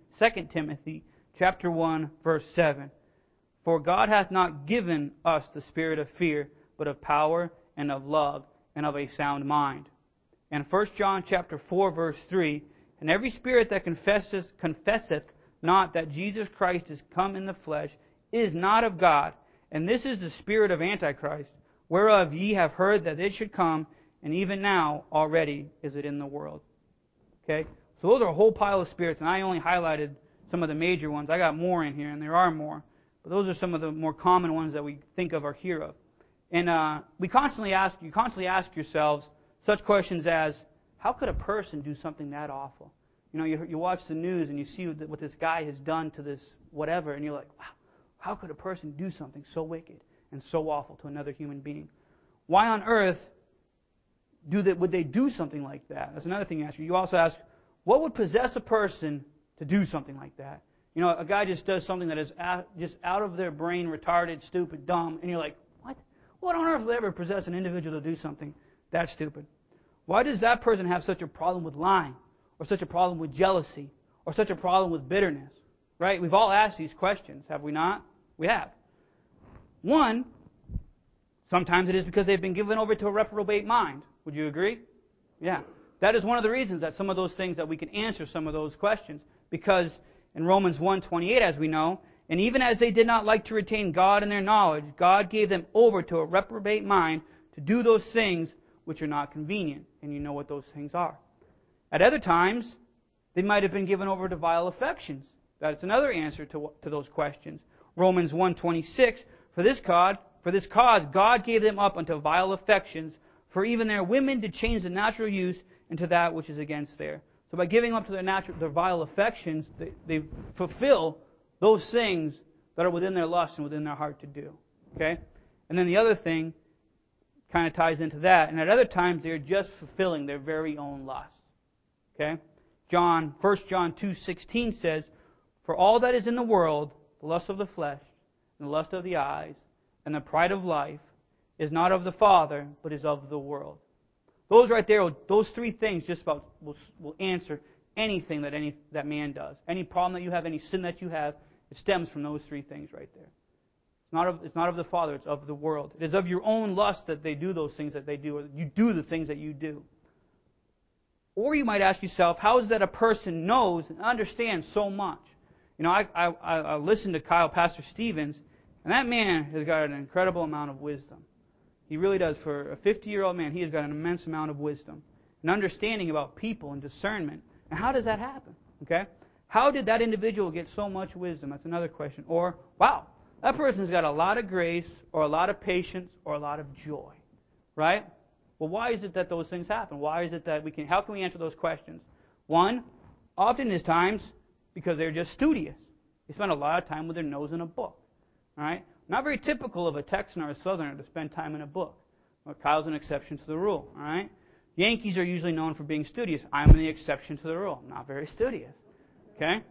chapter 1, verse 7. "For God hath not given us the spirit of fear, but of power and of love and of a sound mind." And 1 John chapter 4, verse 3, "And every spirit that confesseth not that Jesus Christ is come in the flesh is not of God. And this is the spirit of Antichrist, whereof ye have heard that it should come, and even now already is it in the world." Okay? So those are a whole pile of spirits, and I only highlighted some of the major ones. I got more in here, and there are more. But those are some of the more common ones that we think of or hear of. And you constantly ask yourselves such questions as, how could a person do something that awful? You know, you watch the news and you see what this guy has done to this whatever, and you're like, wow, how could a person do something so wicked and so awful to another human being? Why on earth would they do something like that? That's another thing you ask. You also ask, what would possess a person to do something like that? You know, a guy just does something that is just out of their brain, retarded, stupid, dumb, and you're like, what? What on earth would ever possess an individual to do something that stupid? Why does that person have such a problem with lying, or such a problem with jealousy, or such a problem with bitterness? Right? We've all asked these questions, have we not? We have. One, sometimes it is because they've been given over to a reprobate mind. Would you agree? Yeah. That is one of the reasons that some of those things that we can answer some of those questions. Because in Romans 1:28, as we know, and even as they did not like to retain God in their knowledge, God gave them over to a reprobate mind to do those things which are not convenient. And you know what those things are. At other times, they might have been given over to vile affections. That's another answer to those questions. Romans 1:26, for this cause God gave them up unto vile affections, for even their women to change the natural use into that which is against their. So by giving up to their vile affections, they fulfill those things that are within their lust and within their heart to do. Okay? And then the other thing kind of ties into that. And at other times, they're just fulfilling their very own lust. Okay? 1 John 2:16 says, for all that is in the world, the lust of the flesh, and the lust of the eyes, and the pride of life, is not of the Father, but is of the world. Those right there, those three things just about will answer anything that man does. Any problem that you have, any sin that you have, it stems from those three things right there. It's not of the Father, it's of the world. It is of your own lust that they do those things that they do, or you do the things that you do. Or you might ask yourself, how is it that a person knows and understands so much? You know, I listened to Pastor Stevens, and that man has got an incredible amount of wisdom. He really does. For a 50-year-old man, he has got an immense amount of wisdom and understanding about people and discernment. And how does that happen? Okay? How did that individual get so much wisdom? That's another question. Or, wow, that person's got a lot of grace, or a lot of patience, or a lot of joy. Right? Well, why is it that those things happen? Why is it that how can we answer those questions? One, often is times because they're just studious. They spend a lot of time with their nose in a book. All right? Not very typical of a Texan or a Southerner to spend time in a book. Well, Kyle's an exception to the rule. All right? Yankees are usually known for being studious. I'm the exception to the rule. I'm not very studious. Okay?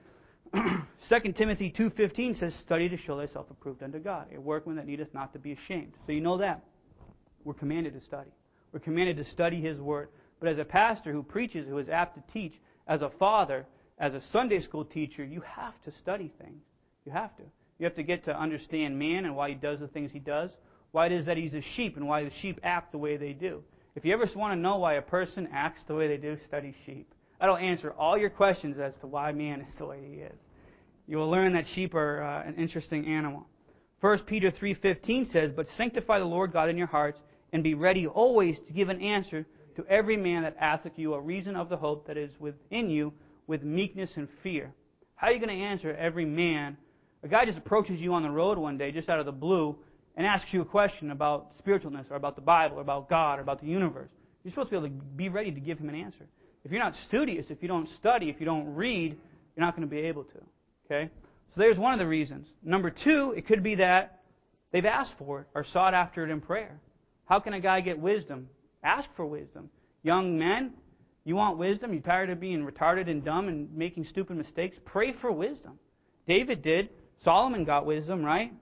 2 Timothy 2:15 says, study to show thyself approved unto God, a workman that needeth not to be ashamed. So you know that. We're commanded to study. We're commanded to study His Word. But as a pastor who preaches, who is apt to teach, as a father, as a Sunday school teacher, you have to study things. You have to. You have to get to understand man and why he does the things he does, why it is that he's a sheep, and why the sheep act the way they do. If you ever want to know why a person acts the way they do, study sheep. That'll answer all your questions as to why man is the way he is. You will learn that sheep are an interesting animal. 1 Peter 3:15 says, but sanctify the Lord God in your hearts, and be ready always to give an answer to every man that asketh you a reason of the hope that is within you with meekness and fear. How are you going to answer every man? A guy just approaches you on the road one day, just out of the blue, and asks you a question about spiritualness, or about the Bible, or about God, or about the universe. You're supposed to be able to be ready to give him an answer. If you're not studious, if you don't study, if you don't read, you're not going to be able to. Okay? So there's one of the reasons. Number two, it could be that they've asked for it or sought after it in prayer. How can a guy get wisdom? Ask for wisdom. Young men, you want wisdom? You're tired of being retarded and dumb and making stupid mistakes? Pray for wisdom. David did. Solomon got wisdom, right?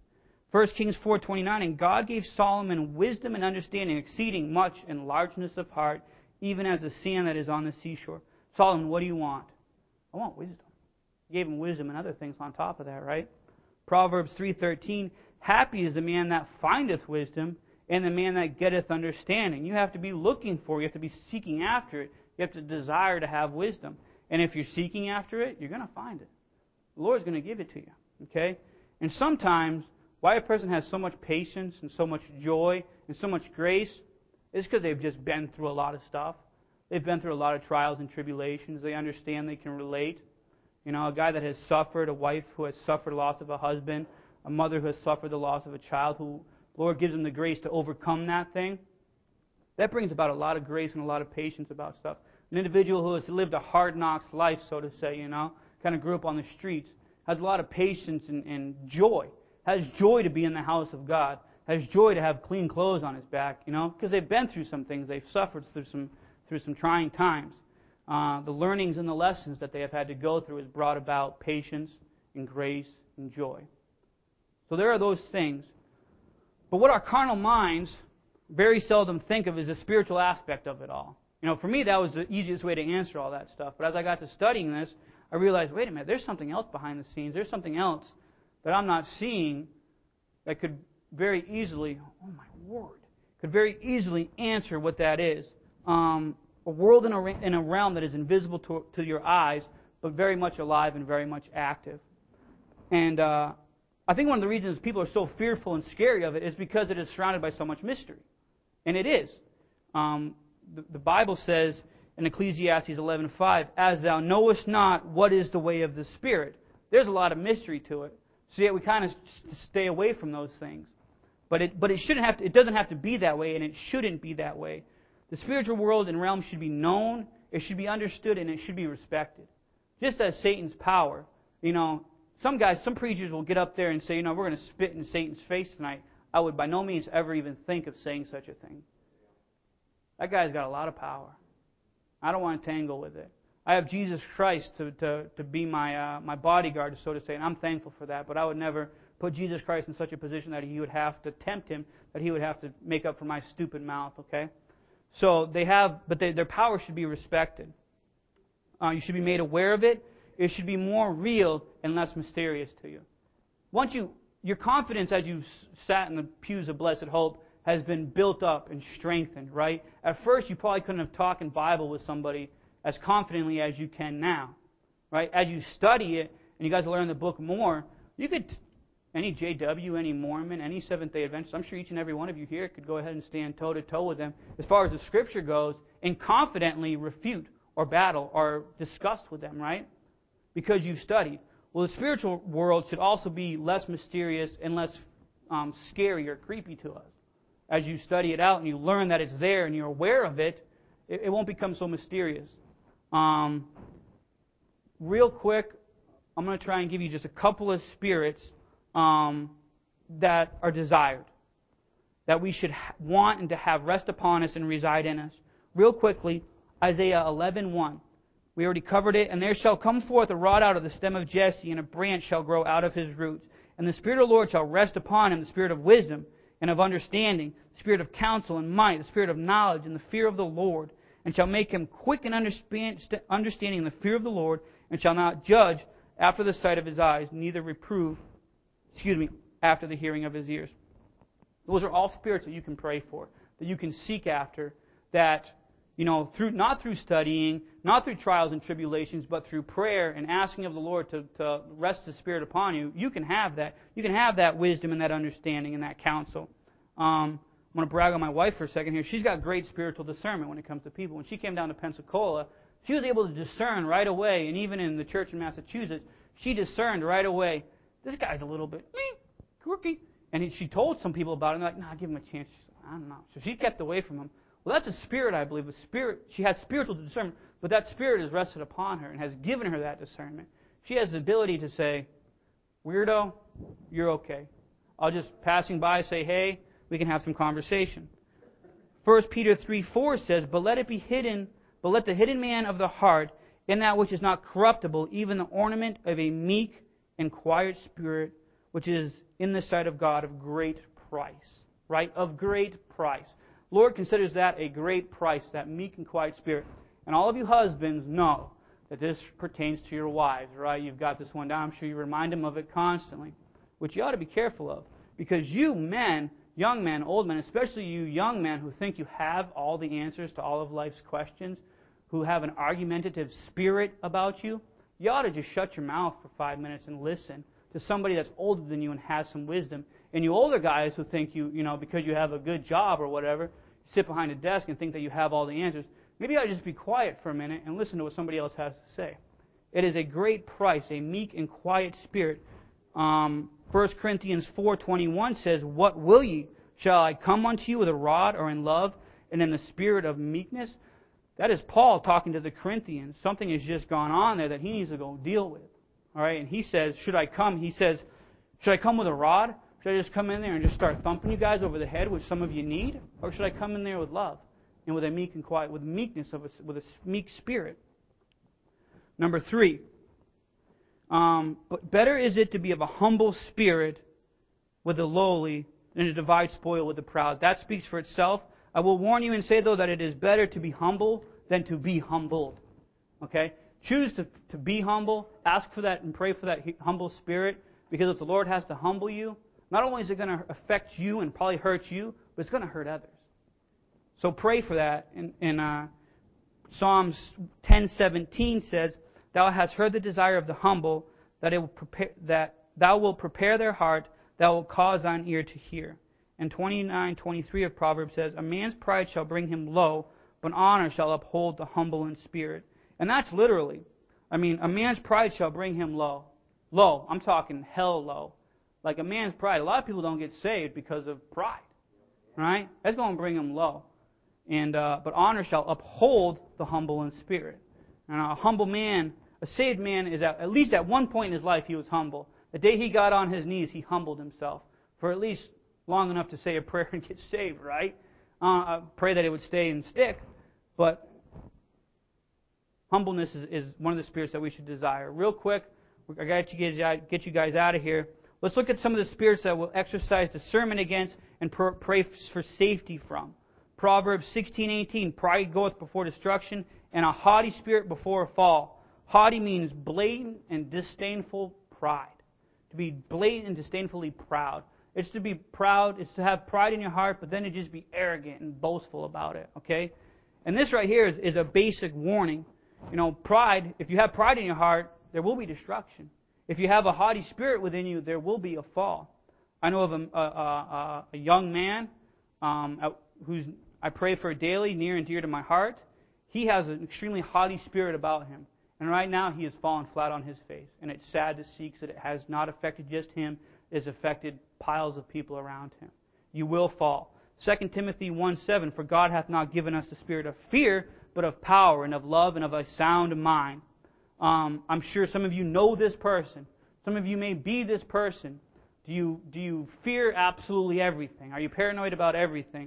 1 Kings 4:29, and God gave Solomon wisdom and understanding, exceeding much in largeness of heart, even as the sand that is on the seashore. Solomon, what do you want? I want wisdom. He gave him wisdom and other things on top of that, right? Proverbs 3:13, happy is the man that findeth wisdom, and the man that getteth understanding. You have to be looking for it. You have to be seeking after it. You have to desire to have wisdom. And if you're seeking after it, you're going to find it. The Lord's going to give it to you. Okay? And sometimes, why a person has so much patience and so much joy and so much grace is because they've just been through a lot of stuff. They've been through a lot of trials and tribulations. They understand, they can relate. You know, a guy that has suffered, a wife who has suffered the loss of a husband, a mother who has suffered the loss of a child, who the Lord gives them the grace to overcome that thing. That brings about a lot of grace and a lot of patience about stuff. An individual who has lived a hard knocks life, so to say, you know, kind of grew up on the streets, has a lot of patience and joy. Has joy to be in the house of God. Has joy to have clean clothes on his back, you know, because they've been through some things. They've suffered through some trying times. The learnings and the lessons that they have had to go through has brought about patience and grace and joy. So there are those things. But what our carnal minds very seldom think of is the spiritual aspect of it all. For me, that was the easiest way to answer all that stuff. But as I got to studying this, I realized, wait a minute, there's something else behind the scenes. There's something else that I'm not seeing that could very easily, oh my word, could very easily answer what that is. A world in a realm that is invisible to your eyes, but very much alive and very much active. And I think one of the reasons people are so fearful and scary of it is because it is surrounded by so much mystery. And it is. The Bible says in Ecclesiastes 11:5, "As thou knowest not what is the way of the Spirit." There's a lot of mystery to it. So yet we kind of stay away from those things. But it shouldn't have to, it doesn't have to be that way, and it shouldn't be that way. The spiritual world and realm should be known, it should be understood, and it should be respected. Just as Satan's power. Some preachers will get up there and say, we're going to spit in Satan's face tonight. I would by no means ever even think of saying such a thing. That guy's got a lot of power. I don't want to tangle with it. I have Jesus Christ to be my bodyguard, so to say, and I'm thankful for that. But I would never put Jesus Christ in such a position that He would have to tempt Him, that He would have to make up for my stupid mouth, okay? So their power should be respected. You should be made aware of it. It should be more real and less mysterious to you. Your confidence as you sat in the pews of Blessed Hope has been built up and strengthened, right? At first, you probably couldn't have talked in Bible with somebody as confidently as you can now, right? As you study it, and you guys learn the book more, you could, any JW, any Mormon, any Seventh-day Adventist, I'm sure each and every one of you here could go ahead and stand toe-to-toe with them as far as the Scripture goes and confidently refute or battle or discuss with them, right? Because you've studied. Well, the spiritual world should also be less mysterious and less scary or creepy to us. As you study it out and you learn that it's there and you're aware of it, it won't become so mysterious. Real quick, I'm going to try and give you just a couple of spirits that are desired, that we should want and to have rest upon us and reside in us. Real quickly, Isaiah 11:1. We already covered it. "And there shall come forth a rod out of the stem of Jesse, and a branch shall grow out of his roots. And the Spirit of the Lord shall rest upon him, the Spirit of wisdom and of understanding, the Spirit of counsel and might, the Spirit of knowledge and the fear of the Lord, and shall make him quick in understanding the fear of the Lord, and shall not judge after the sight of his eyes, neither reprove, after the hearing of his ears." Those are all spirits that you can pray for, that you can seek after, that, not through studying, not through trials and tribulations, but through prayer and asking of the Lord to rest His Spirit upon you. You can have that. You can have that wisdom and that understanding and that counsel. I'm going to brag on my wife for a second here. She's got great spiritual discernment when it comes to people. When she came down to Pensacola, she was able to discern right away, and even in the church in Massachusetts, she discerned right away, this guy's a little bit quirky. And she told some people about it, and they're like, nah, give him a chance. I don't know. So she kept away from him. Well, that's a spirit, I believe. She has spiritual discernment, but that spirit has rested upon her and has given her that discernment. She has the ability to say, weirdo, you're okay. I'll just passing by say, hey, we can have some conversation. 1 Peter 3:4 says, But let the hidden man of the heart, in that which is not corruptible, even the ornament of a meek and quiet spirit, which is in the sight of God of great price. Right? Of great price. Lord considers that a great price, that meek and quiet spirit. And all of you husbands know that this pertains to your wives, right? You've got this one down. I'm sure you remind them of it constantly, which you ought to be careful of. Because you men, young men, old men, especially you young men who think you have all the answers to all of life's questions, who have an argumentative spirit about you, you ought to just shut your mouth for 5 minutes and listen to somebody that's older than you and has some wisdom. And you older guys who think you because you have a good job or whatever, sit behind a desk and think that you have all the answers, maybe you ought to just be quiet for a minute and listen to what somebody else has to say. It is a great price, a meek and quiet spirit. 1 Corinthians 4:21 says, What will ye? Shall I come unto you with a rod or in love and in the spirit of meekness? That is Paul talking to the Corinthians. Something has just gone on there that he needs to go deal with. All right, and he says, should I come? He says, should I come with a rod? Should I just come in there and just start thumping you guys over the head, which some of you need? Or should I come in there with love and with a meek and quiet, with meekness, with a meek spirit? Number 3. But better is it to be of a humble spirit with the lowly than to divide spoil with the proud. That speaks for itself. I will warn you and say, though, that it is better to be humble than to be humbled. Okay? Choose to be humble. Ask for that and pray for that humble spirit. Because if the Lord has to humble you, not only is it going to affect you and probably hurt you, but it's going to hurt others. So pray for that. In Psalms 10:17 says, Thou hast heard the desire of the humble, that thou wilt prepare their heart, thou wilt cause thine ear to hear. And 29:23 of Proverbs says, A man's pride shall bring him low, but honor shall uphold the humble in spirit. And that's literally. A man's pride shall bring him low. Low. I'm talking hell low. Like a man's pride. A lot of people don't get saved because of pride. Right? That's going to bring them low. And but honor shall uphold the humble in spirit. And a humble man, a saved man, is at least at one point in his life he was humble. The day he got on his knees, he humbled himself for at least long enough to say a prayer and get saved, right? I pray that it would stay and stick. But humbleness is one of the spirits that we should desire. Real quick, I got to get you guys out of here. Let's look at some of the spirits that we'll exercise discernment against and pray for safety from. Proverbs 16:18, Pride goeth before destruction, and a haughty spirit before a fall. Haughty means blatant and disdainful pride. To be blatant and disdainfully proud. It's to be proud, it's to have pride in your heart, but then to just be arrogant and boastful about it. Okay? And this right here is a basic warning. Pride, if you have pride in your heart, there will be destruction. If you have a haughty spirit within you, there will be a fall. I know of a young man who's I pray for daily, near and dear to my heart. He has an extremely haughty spirit about him. And right now he has fallen flat on his face. And it's sad to see that it has not affected just him. It has affected piles of people around him. You will fall. 2 Timothy 1:7, For God hath not given us the spirit of fear, but of power and of love and of a sound mind. I'm sure some of you know this person. Some of you may be this person. Do you fear absolutely everything? Are you paranoid about everything?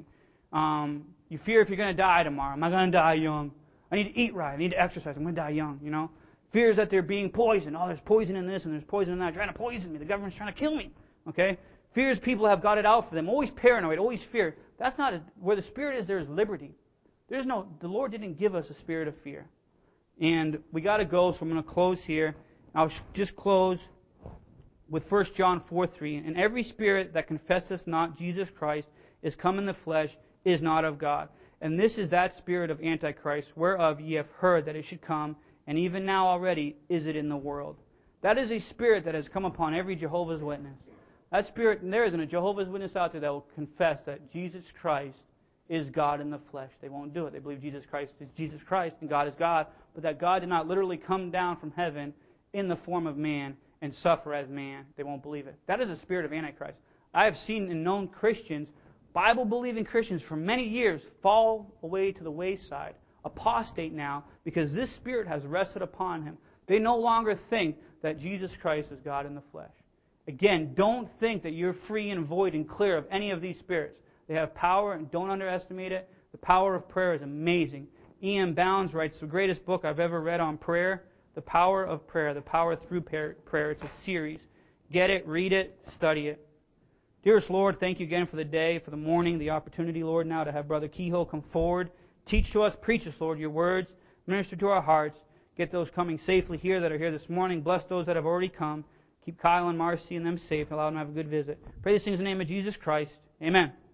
You fear if you're going to die tomorrow. Am I going to die young? I need to eat right. I need to exercise. I'm going to die young, Fears that they're being poisoned. Oh, there's poison in this and there's poison in that. They're trying to poison me. The government's trying to kill me. Okay? Fears people have got it out for them. Always paranoid. Always fear. That's not where the Spirit is. There is liberty. The Lord didn't give us a spirit of fear. And we got to go, so I'm going to close here. I'll just close with 1 John 4:3. And every spirit that confesseth not Jesus Christ is come in the flesh is not of God. And this is that spirit of Antichrist, whereof ye have heard that it should come, and even now already is it in the world. That is a spirit that has come upon every Jehovah's Witness. That spirit, and there isn't a Jehovah's Witness out there that will confess that Jesus Christ is God in the flesh. They won't do it. They believe Jesus Christ is Jesus Christ and God is God, but that God did not literally come down from heaven in the form of man and suffer as man. They won't believe it. That is a spirit of Antichrist. I have seen and known Christians, Bible-believing Christians for many years, fall away to the wayside, apostate now, because this spirit has rested upon him. They no longer think that Jesus Christ is God in the flesh. Again, don't think that you're free and void and clear of any of these spirits. They have power, and don't underestimate it. The power of prayer is amazing. E.M. Bounds writes the greatest book I've ever read on prayer, The Power of Prayer, The Power Through Prayer. It's a series. Get it, read it, study it. Dearest Lord, thank you again for the day, for the morning, the opportunity, Lord, now to have Brother Kehoe come forward. Teach to us, preach us, Lord, your words. Minister to our hearts. Get those coming safely here that are here this morning. Bless those that have already come. Keep Kyle and Marcy and them safe. Allow them to have a good visit. Pray these things in the name of Jesus Christ. Amen.